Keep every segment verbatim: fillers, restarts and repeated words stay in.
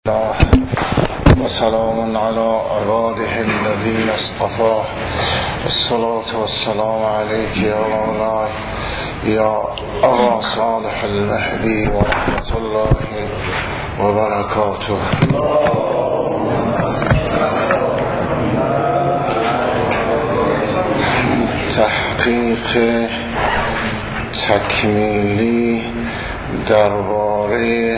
الله وسلام على عباده الذين اصطفى الصلاة والسلام عليك يا مولاي يا أبا صالح المهدي ورحمة الله وبركاته. تحقیق تکمیلی درباره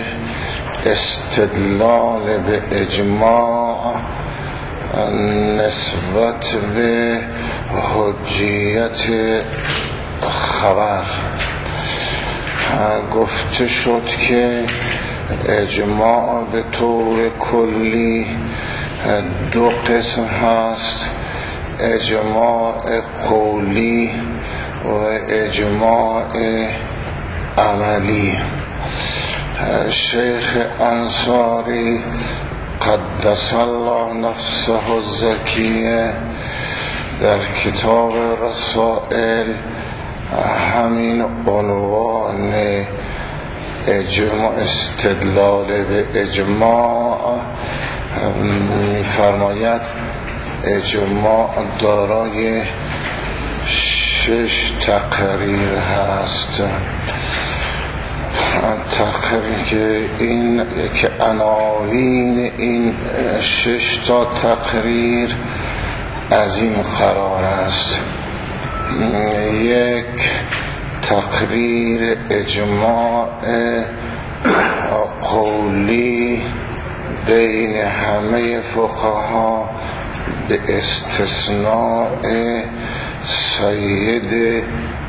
استدلال به اجماع نسبت به حجیت خبر. گفته شد که اجماع به طور کلی دو قسم هست: اجماع قولی و اجماع عملی. شیخ انصاری قدس الله نفسه الزکیه در کتاب رسائل همین عنوان اجماع استدلال به اجماع می‌فرماید اجماع دارای شش تقریر هست. تقریر که این که عناوین این شش تا تقریر از این قرار است: یک، تقریر اجماع قولی بین همه فقها به استثناء سید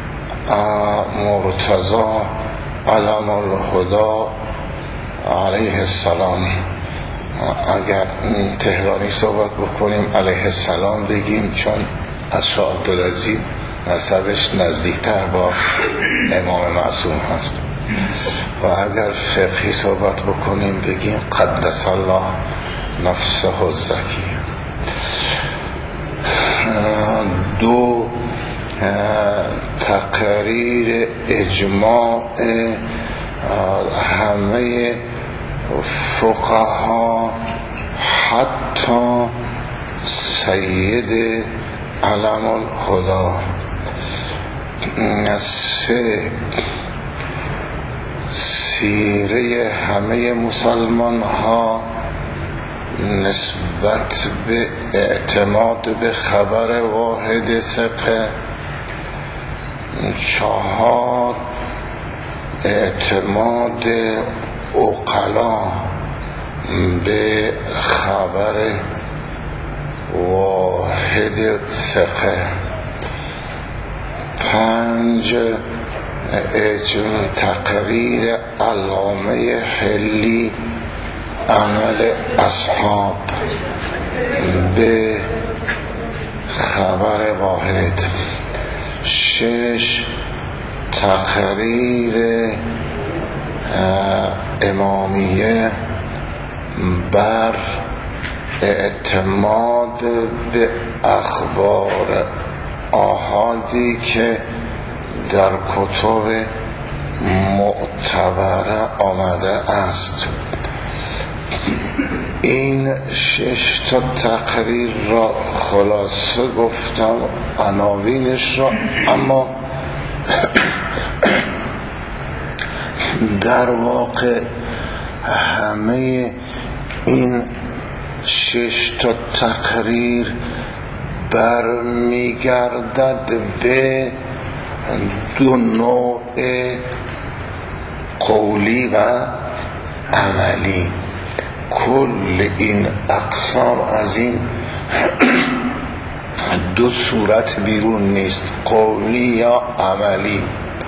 مرتضی علم الهدی علیه السلام. اگر تهرانی صحبت بکنیم علیه السلام بگیم، چون از شاه عبدالعزیز نسبش نزدیکتر با امام معصوم هست. و اگر فقهی صحبت بکنیم بگیم قدس الله نفسه الزکیه. دو، تقریر اجماع همه فقها حتی سید علم الهدی. سه، سیره همه مسلمان ها نسبت به اعتماد به خبر واحد ثقه. چهار، اعتماد عقلا به خبر واحد ثقه. پنج، تقریر علامه حلی عمل اصحاب به خبر واحد. شش، تقریر امامیه بر اعتماد به اخبار آحادی که در کتب معتبره آمده است. این شش تا تقریر را خلاصه گفتم عناوینش را، اما در واقع همه این شش تا تقریر برمیگردد به دو نوع قولی و عملی. کل این اقسام از این دو صورت بیرون نیست، قولی یا عملی.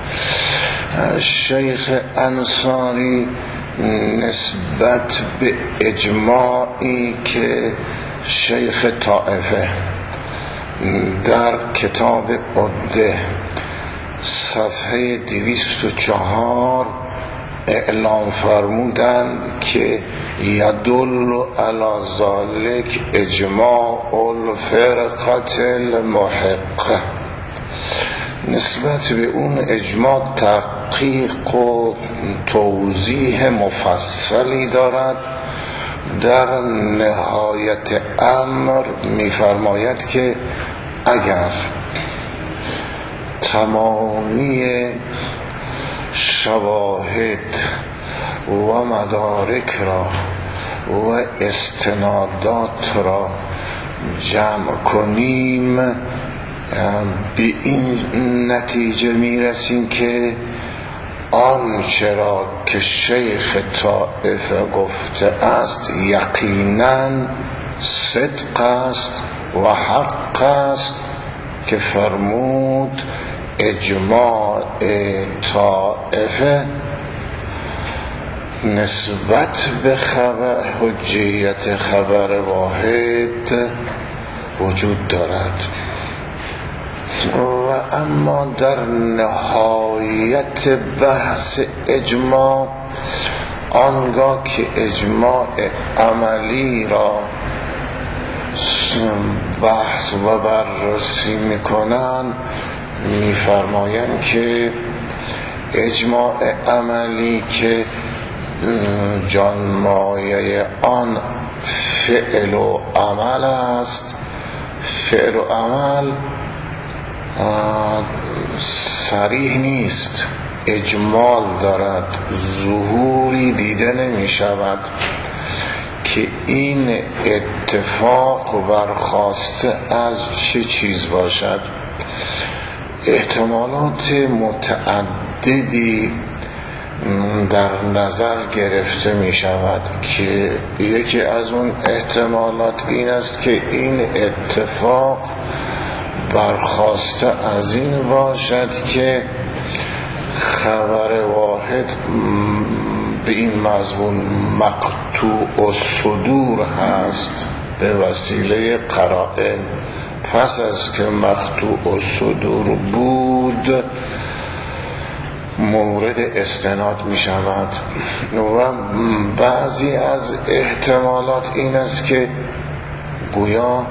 شیخ انصاری نسبت به اجماعی که شیخ طائفه در کتاب عده صفحه دویست و چهار اعلام فرمودند که یدل علی ذلک اجماع الفرقة المحقه. نسبت به اون اجماع تحقیق و توضیح مفصلی دارد در نهایت امر می‌فرماید که اگر تمامی شواهد و مدارک را و استنادات را جمع کنیم به این نتیجه میرسیم که آنچه را که شیخ طائفه گفته است یقیناً صدق است و حق است که فرمود اجماع طائفه نسبت به خبر حجیت خبر واحد وجود دارد. و اما در نهایت بحث اجماع، آنگاه که اجماع عملی را بحث و بررسی میکنن، میفرمایند که اجماع عملی که جانمایه آن فعل و عمل است، فعل و عمل صریح نیست، اجمال دارد، ظهوری دیده نمی شود که این اتفاق برخاسته از چه چیز باشد. احتمالات متعددی در نظر گرفته می شود که یکی از اون احتمالات این است که این اتفاق برخاسته از این باشد که خبر واحد به این مضمون مقطوع الصدور هست به وسیله قرائن. پس از که مقطوع الصدور بود مورد استناد می شود. و بعضی از احتمالات این است که گویا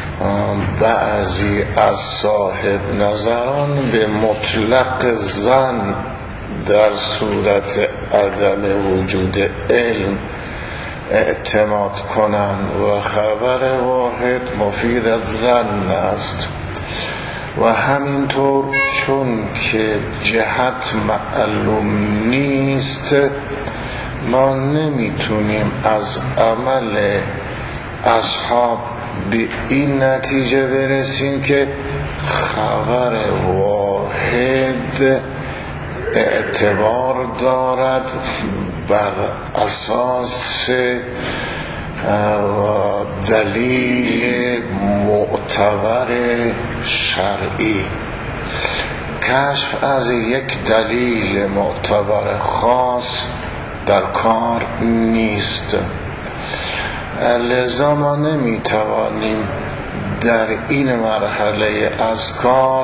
بعضی از صاحب نظران به مطلق ظن در صورت عدم وجود علم اعتماد کنند و خبر واحد مفید الظن است. و همینطور چون که جهت معلوم نیست، ما نمیتونیم از عمل اصحاب به این نتیجه برسیم که خبر واحد اعتبار دارد بر اساس دلیل معتبر شرعی. کشف از یک دلیل معتبر خاص در کار نیست، لذا ما نمیتوانیم در این مرحله از کار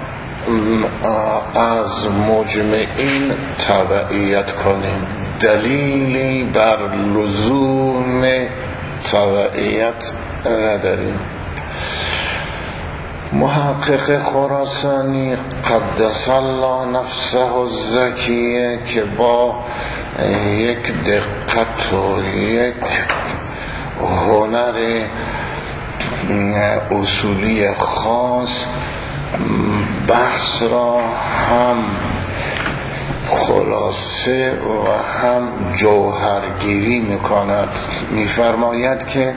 از مجمعین تبعیت کنیم. دلیلی بر لزوم تبعیت نداریم. محقق خراسانی قدس الله نفسه الزکیه که با یک دقت و یک هنر اصولی خاص بحث را هم خلاصه و هم جوهرگیری میکند. میفرماید که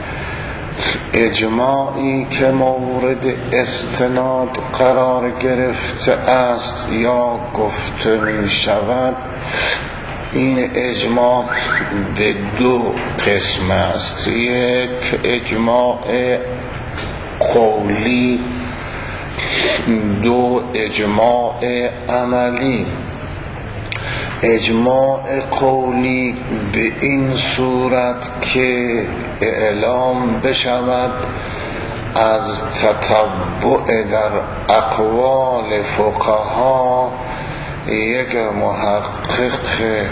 اجماعی که مورد استناد قرار گرفته است یا گفته می شود، این اجماع به دو قسم است. یک اجماع قولی، دو اجماع عملی. اجماع قولی به این صورت که اعلام بشود از تتبع در اقوال فقها یک محقق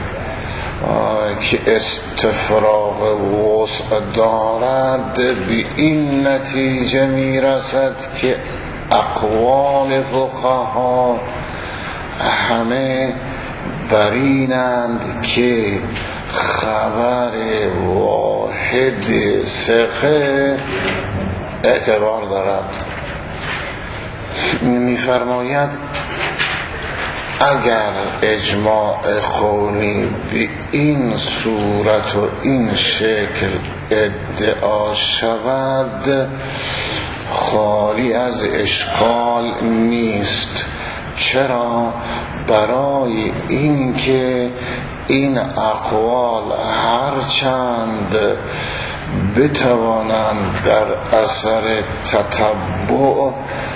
که استفراغ وسع دارد به این نتیجه میرسد که اقوال فقها همه برینند که خبر واحد ثقه اعتبار دارد. می‌فرماید اگر اجماع قولی به این صورت و این شکل ادعا شود خالی از اشکال نیست. چرا؟ برای اینکه این اقوال هرچند بتوانند در اثر تتبع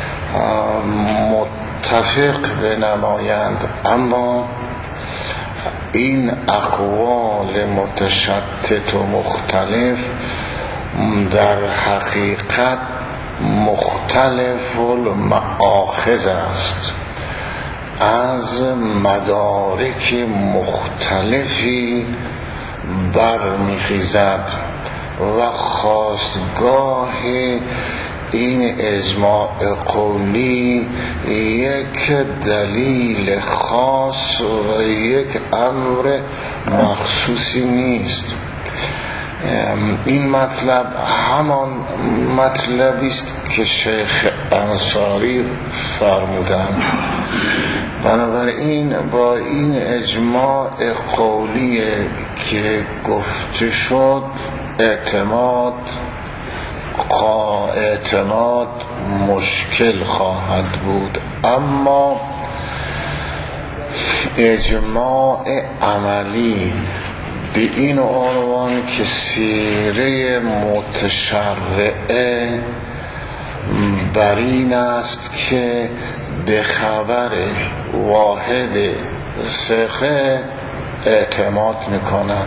متفق بنمایند، اما این اقوال متشتت و مختلف در حقیقت مختلف المآخذ است، از مدارک مختلفی برمیخیزد و خاستگاه این اجماع قولی یک دلیل خاص و یک امر مخصوصی نیست. این مطلب همان مطلبی است که شیخ انصاری فرمودند. بنابراین با این اجماع قولی که گفته شد اعتماد اعتماد مشکل خواهد بود، اما اجماع عملی به این عنوان که سیره متشرعه بر این است که به خبر واحد ثقه اعتماد میکنند.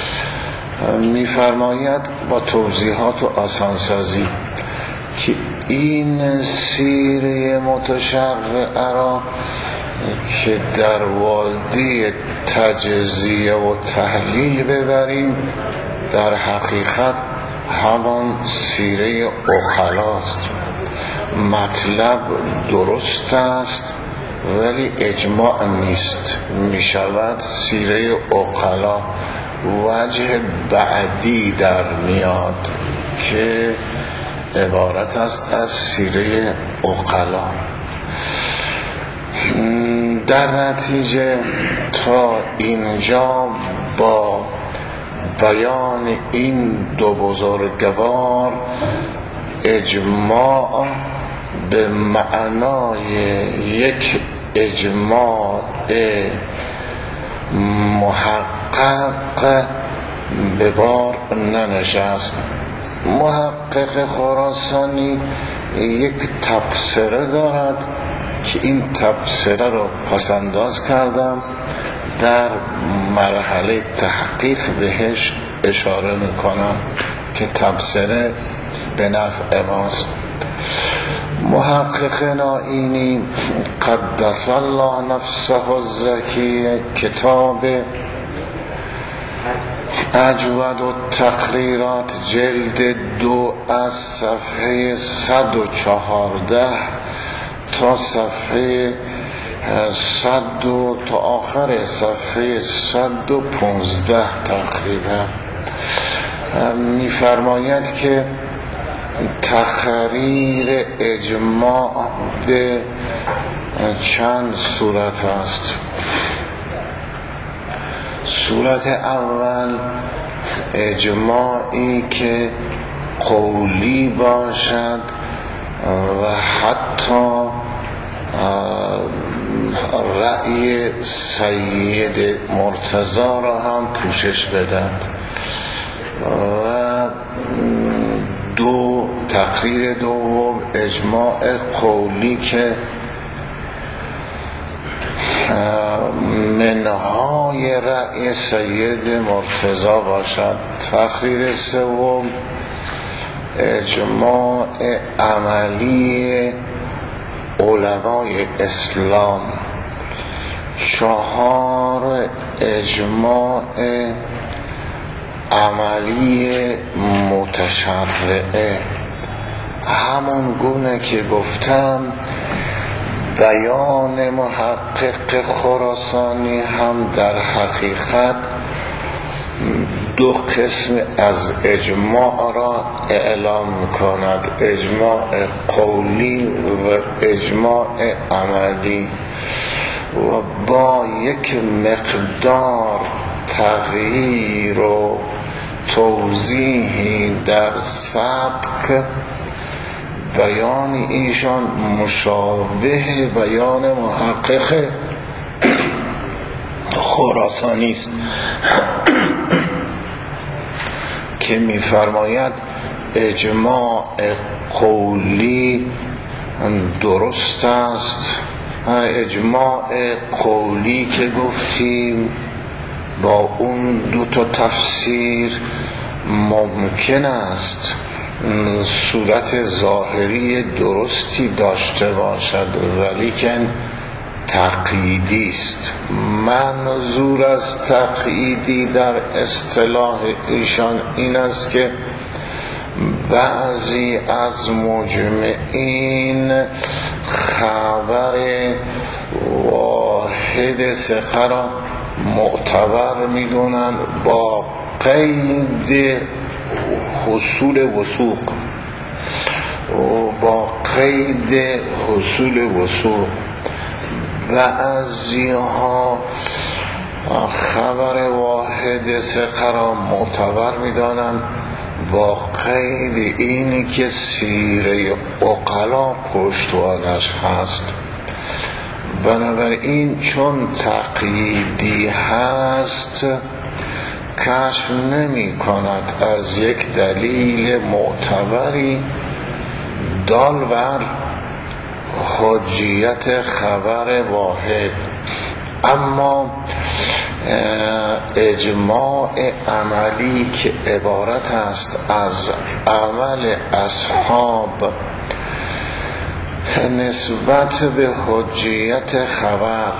میفرماید با توضیحات و آسانسازی که این سیره متشرعه را که در وادی تجزیه و تحلیل ببریم در حقیقت همان سیره عقلاست. مطلب درست است ولی اجماع نیست، می شود سیره عقلا. وجه بعدی در میاد که عبارت است از سیره عقلا. در نتیجه تا اینجا با بیان این دو بزرگوار اجماع به معنای یک اجماع محقق به بار ننشست. محقق خراسانی یک تبصره دارد که این تبصره رو پسنداز کردم، در مرحله تحقیق بهش اشاره میکنم که تبصره به نفع ماست. محقق نائینی قدس الله نفسه الزکی کتاب اجود و تقریرات جلد دو از صفحه صد و چهارده تا صفحه صد و تا آخر صفحه صد و پونزده تقریبا میفرماید که تقریر اجماع به چند صورت است. صورت اول اجماعی که قولی باشد و حتی رأی سید مرتضی را هم پوشش بدند. و دو تقریر دوم اجماع قولی که منهای رأی سید مرتضی باشد. تقریر سوم اجماع عملی علمای اسلام. چهار اجماع عملی متشرعه. همون گونه که گفتم بیان محقق خراسانی هم در حقیقت دو قسم از اجماع را اعلام می‌کند: اجماع قولی و اجماع عملی، و با یک مقدار تغییر و توضیحی در سبک بیان ایشان مشابه بیان محقق خراسانی است که می‌فرماید اجماع قولی درست است. اجماع قولی که گفتیم با اون دو تا تفسیر ممکن است صورت ظاهری درستی داشته باشد، ولیکن تقییدی است. منظور از تقییدی در اصطلاح ایشان این است که بعضی از مجمعین خبر واحد ثقه را معتبر می‌دونند با قید حصول وثوق و با قید حصول وثوق. بعضی‌ها خبر واحد ثقه را معتبر می‌دانند با قید اینی که سیره عقلا پشتوانش هست. بنابراین چون تقییدی هست کشف نمی کند از یک دلیل معتبری دال بر حجیت خبر واحد. اما اجماع عملی که عبارت است از عمل اصحاب نسبت به حجیت خبر،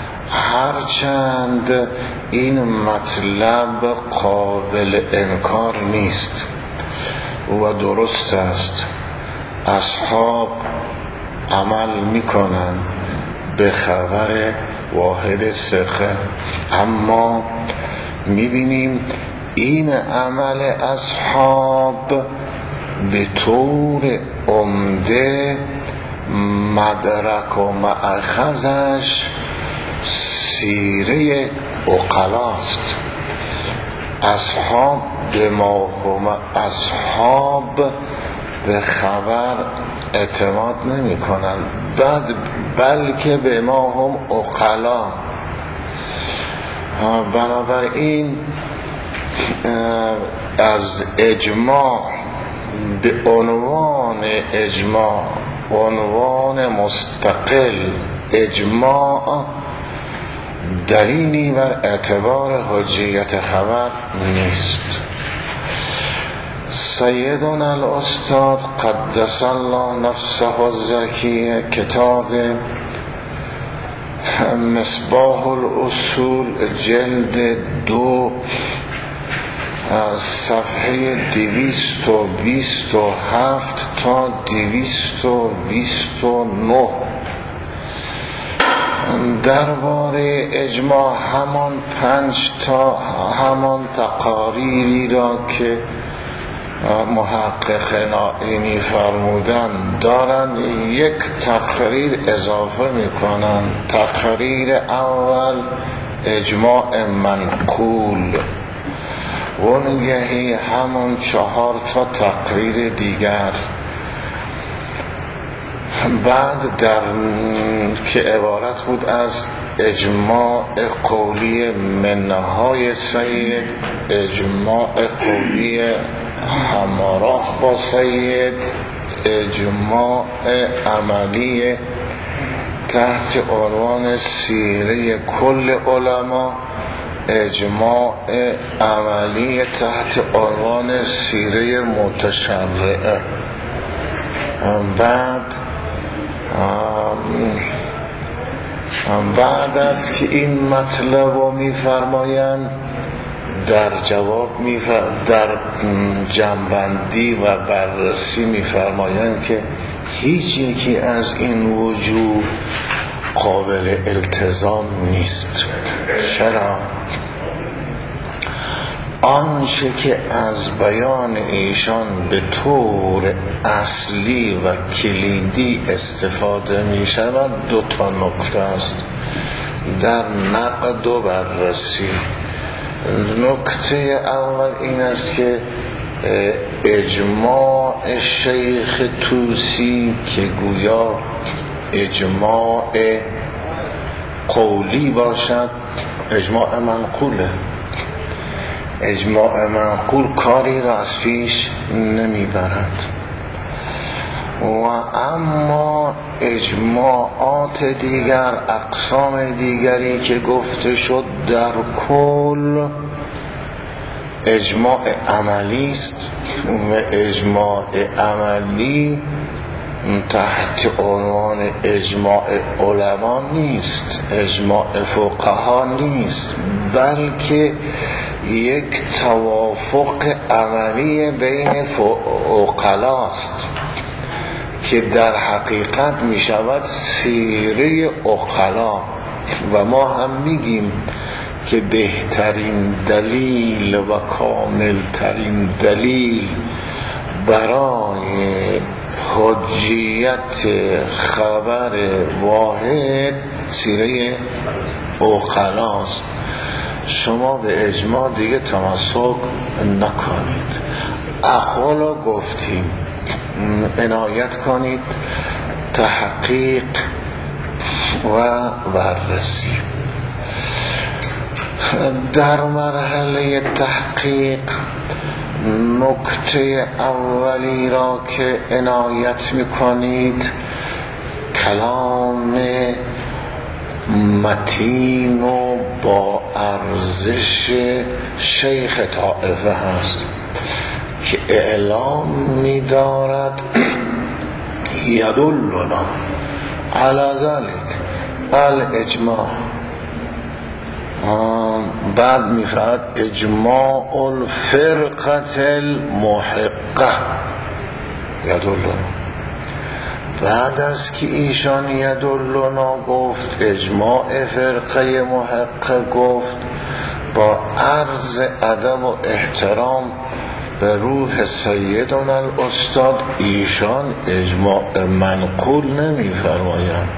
هرچند این مطلب قابل انکار نیست و درست است، اصحاب عمل میکنند به خبر واحد ثقه، اما میبینیم این عمل اصحاب به طور عمده مدرک و مأخذش سیره عقلاست. اصحاب به ما هم اصحاب به خبر اعتماد نمی کنند، بلکه به ما هم عقلا. بنابراین از اجماع به عنوان اجماع، عنوان مستقل اجماع، دلیلی بر اعتبار حجیت خبر نیست. سیدنا الاستاد قدس الله نفسه الزکیه کتاب مصباح الاصول جلد دو صفحه دویست و بیست و هفت تا دویست و بیست و نه درباره اجماع همان پنج تا همان تقاریری را که محقق نائینی فرمودن دارن یک تقریر اضافه میکنن. تقریر اول اجماع منقول، ونگهی همون چهار تا تقریر دیگر. بعد در که عبارت بود از اجماع قولی منهای سید، اجماع قولی همراه با سید، اجماع عملی تحت عنوان سیره کل علما، اجماع عملی تحت عنوان سیره متشرعه. بعد بعد از که این مطلب رو می‌فرمایند در جواب میفر... در جنبندی و بررسی می‌فرمایند که هیچ یکی از این وجوه قابل التزام نیست. چرا؟ آنچه که از بیان ایشان به طور اصلی و کلیدی استفاده می شود دو تا نکته است در نقد و بررسی. نکته اول این است که اجماع شیخ طوسی که گویا اجماع قولی باشد، اجماع منقوله. اجماع منقول کاری را از پیش نمیبرد و اما اجماعات دیگر، اقسام دیگری که گفته شد در کل اجماع عملی است و اجماع عملی تحت عنوان اجماع علما نیست، اجماع فقها نیست، بلکه یک توافق عملی بین عقلاست که در حقیقت می شود سیره عقلا. و ما هم میگیم که بهترین دلیل و کاملترین دلیل برای حجیت خبر واحد سیره عقلاست. شما به اجماع دیگه تمسک نکنید، اقوالو گفتیم، عنایت کنید تحقیق و بررسی. در مرحله تحقیق نکته اولی را که عنایت میکنید کلام متین و با ارزش شیخ طائفه هست که اعلام می‌دارد یدلنا علی ذلک الاجماع. بعد می‌فرماید اجماع الفرقه المحقه یدلنا. بعد از که ایشان یدلنا گفت، اجماع فرقه محقه گفت، با عرض ادب و احترام به روح سیدنا الاستاد ایشان اجماع منقول نمی فرمایند،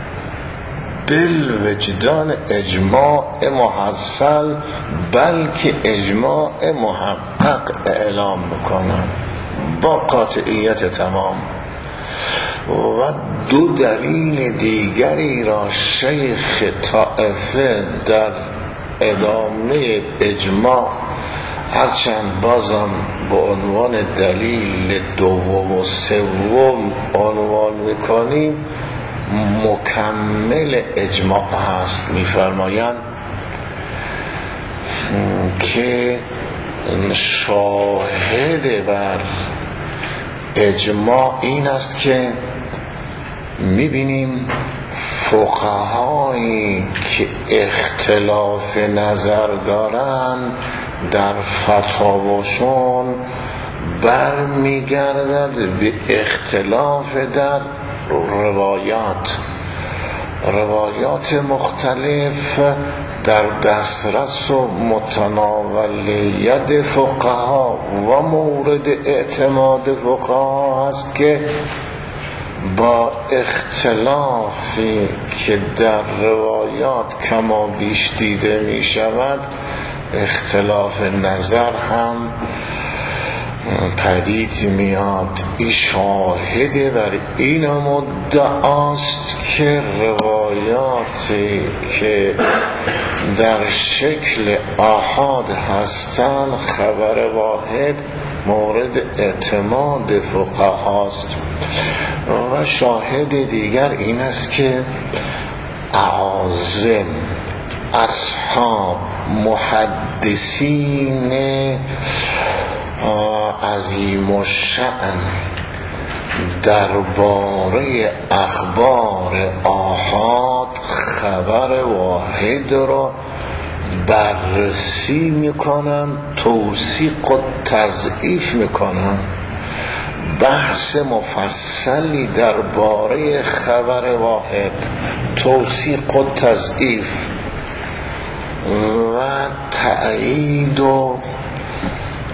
بالوجدان اجماع محصل، بلکه اجماع محقق اعلام میکنند با قاطعیت تمام. و دو دلیل دیگری را شیخ طائفه در ادامه اجماع، هرچند بازم به عنوان دلیل دوم و سوم عنوان میکنیم، مکمل اجماع هست. میفرمایند که شاهد بر اجماع این است که میبینیم فقهایی که اختلاف نظر دارند در فتاواشون برمیگردد به اختلاف در روایات روایات مختلف در دسترس و متناول ید فقها و مورد اعتماد فقها است که با اختلافی که در روایات کما بیش دیده می شود اختلاف نظر هم پدید میاد. این شاهد بر این مدعاست که روایاتی که در شکل آحاد هستند خبر واحد مورد اعتماد فقهاست. و شاهد دیگر این است که اعاظم اصحاب محدثین عظیم الشأن درباره اخبار آحاد خبر واحد را بررسی میکنن، توثیق و تضعیف میکنن، بحث مفصلی درباره خبر واحد، توثیق و تضعیف و تأیید و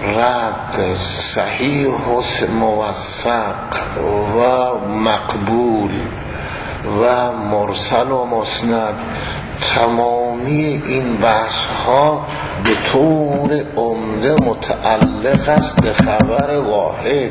رد، صحیح و موثق و مقبول و مرسل و مسند، تمامی این بحث ها به طور عمده متعلق است به خبر واحد.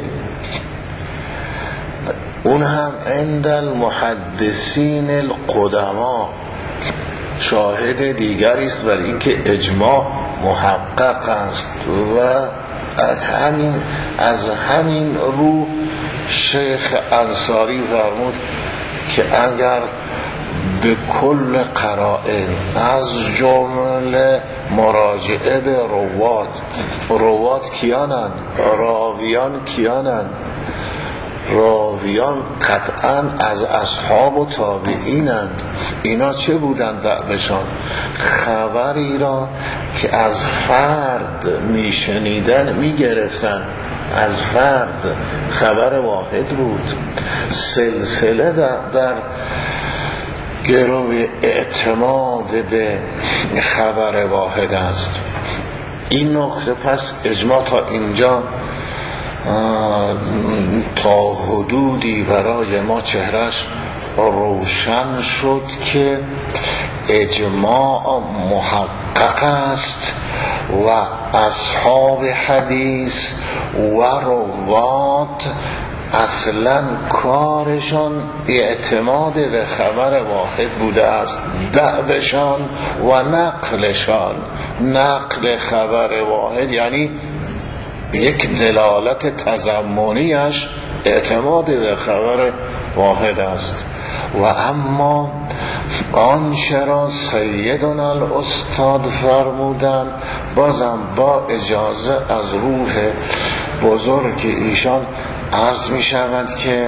اون هم عند المحدثین القدما شاهد دیگری است برای اینکه اجماع محقق است و از همین از همین رو شیخ انصاری فرمود که اگر به کل قرائن از جمله مراجعه به روات، روات کیانند؟ راویان کیانند؟ راویان قطعا از اصحاب و تابعینند. اینا چه بودند دعوشان؟ خبری را که از فرد میشنیدن میگرفتن، از فرد خبر واحد بود. سلسله در, در گروه اعتماد به خبر واحد است. این نکته پس اجماع تا اینجا تا حدودی برای ما چهرش روشن شد که اجماع محقق است و اصحاب حدیث و روات اصلا کارشان اعتماد به خبر واحد بوده است. دعوشان و نقلشان، نقل خبر واحد یعنی یک دلالت تضمنیش اعتماد به خبر واحد است. و اما آنچه را سیدنا الاستاد فرمودند، بازم با اجازه از روح بزرگ ایشان عرض می شود که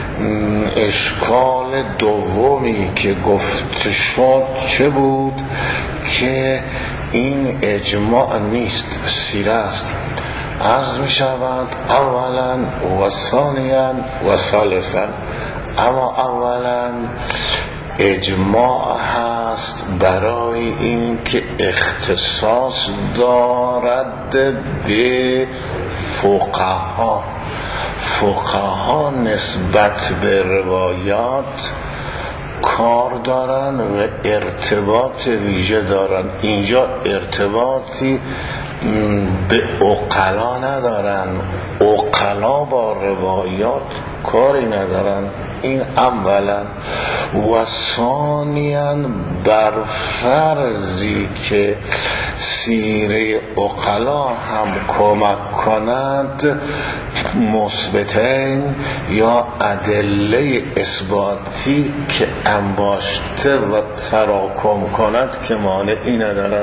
اشکال دومی که گفت شد چه بود؟ که این اجماع نیست، سیره است. عرض می شود اولا و ثانیا و ثالثا. اما اولا اجماع هست برای این که اختصاص دارد به فقها. فقها نسبت به روایات کار دارن و ارتباط ویژه دارن. اینجا ارتباطی به عقلا ندارن، عقلا با روایات کاری ندارن. این اولا. و ثانیاً بر فرضی که سیره عقلا هم کمک کند مثبتین یا ادله اثباتی که انباشته و تراکم کند که مانعی ندارد.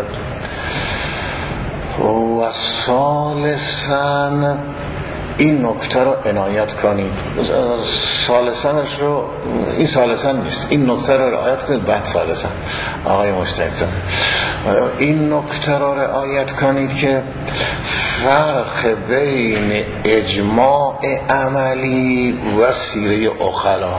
و ثالثاً این نکته رو عنایت کنید. ثالثاًش رو، این ثالثاً نیست، این نکته رو رعایت کنید بعد ثالثاً. آقای مجتهد این نکته رو رعایت کنید که فرق بین اجماع عملی و سیره عقلا.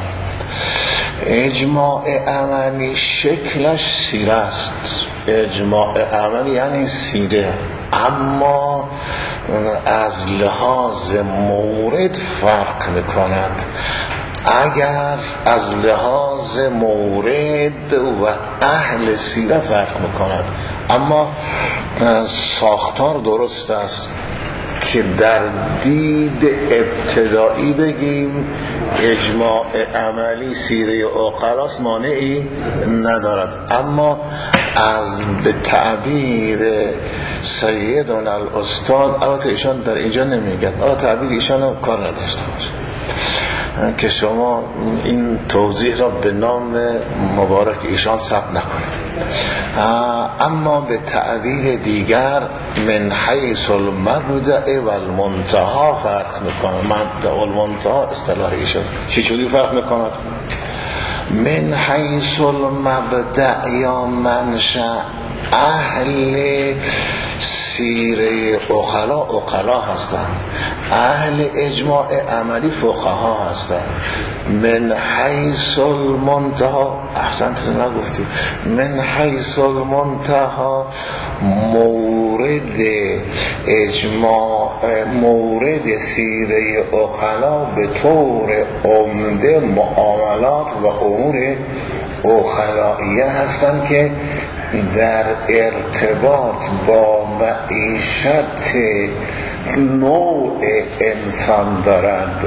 اجماع عملی شکلش سیره است، اجماع عملی یعنی سیره، اما از لحاظ مورد فرق میکند. اگر از لحاظ مورد و اهل سیره فرق میکند، اما ساختار درست است که در دید ابتدایی بگیم اجماع عملی سیره عقلاست، مانعی ندارد. اما از به تعبیر سیدنا الاستاد، البته ایشان در اینجا نمیگن، البته تعبیر ایشان هم کار نداشته باشه که شما این توضیح را به نام مبارک ایشان ثبت نکنید. اما به تعبیر دیگر من حیث المبدأ و المنتهى فرق میکنه. مبدأ و المنتهى اصطلاح ایشان چجوری فرق میکند؟ من حیث المبدأ یا منشأ اهل سیره عقلا عقلا هستند، اهل اجماع عملی فقها هستن. من حیث المنتهی، احسنت نگفتی، من حیث المنتهی مورد اجماع، مورد سیره اخلا به طور عمده معاملات و امور اخلائیه هستن که در ارتباط با معیشت نوع انسان دارند.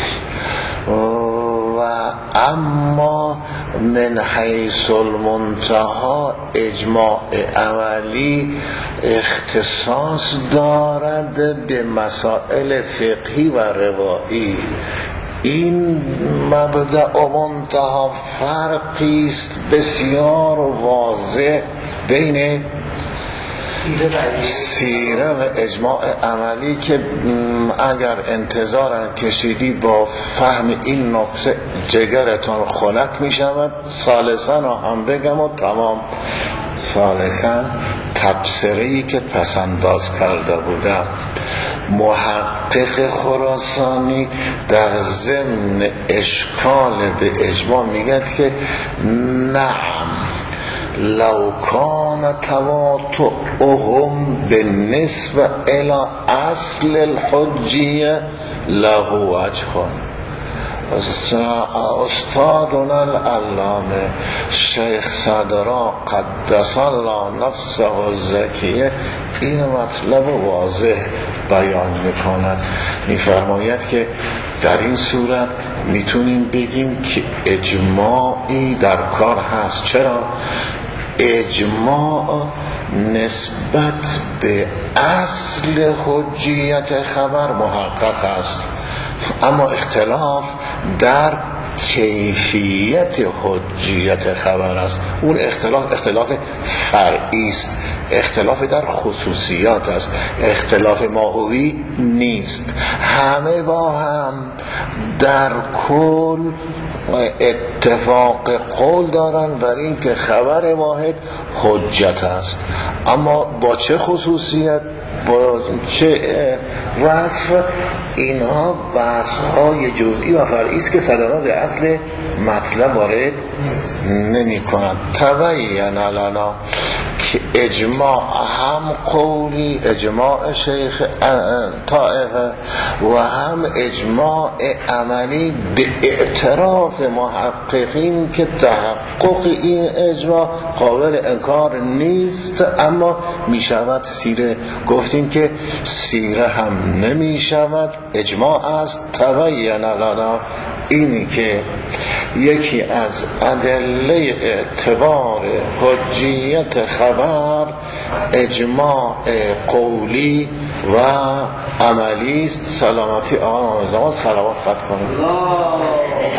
و اما من حیث المنتهی اجماع عملی اختصاص دارد به مسائل فقهی و روایی. این مبدأ و منتهی فرقی است بسیار واضح بین سیره و اجماع عملی که اگر انتظارا کشیدید با فهم این نکته جگرتون خنک می شود. ثالثاً هم بگم و تمام. ثالثاً تبصره‌ای که پسنداز کرده بودم، محقق خراسانی در ضمن اشکال به اجماع میگد که نعم لو کان تواتؤهم بالنسبه الى اصل الحجیه له وجه. استادنا العلامه شیخ صدرا قدس الله نفسه الزکیه این مطلب واضح بیان میکند. میفرماید که در این صورت میتونیم بگیم که اجماعی در کار هست. چرا؟ اجماع نسبت به اصل حجیت خبر محقق است، اما اختلاف در کیفیت حجیت خبر است. اون اختلاف اختلاف فرعی است، اختلاف در خصوصیات است، اختلاف ماهوی نیست. همه با هم در کل اتفاق قول دارن بر این که خبر واحد حجت است، اما با چه خصوصیت، با چه وصف، اینها بحث های جزئی و فرعی است که صدرا به اصل مطلب وارد نمی کنند. تبین لنا که اجماع هم قولی، اجماع شیخ طائفه، و هم اجماع عملی به اعتراف محققین که تحقق این اجماع قابل انکار نیست، اما می شود سیره. گفتیم که سیره هم نمی شود، اجماع است. تبین لنا اینی که یکی از ادله اعتبار حجیت خبر اجماع قولی و عملی است. سلامتی آقا نامزمان صلوات خط کنید.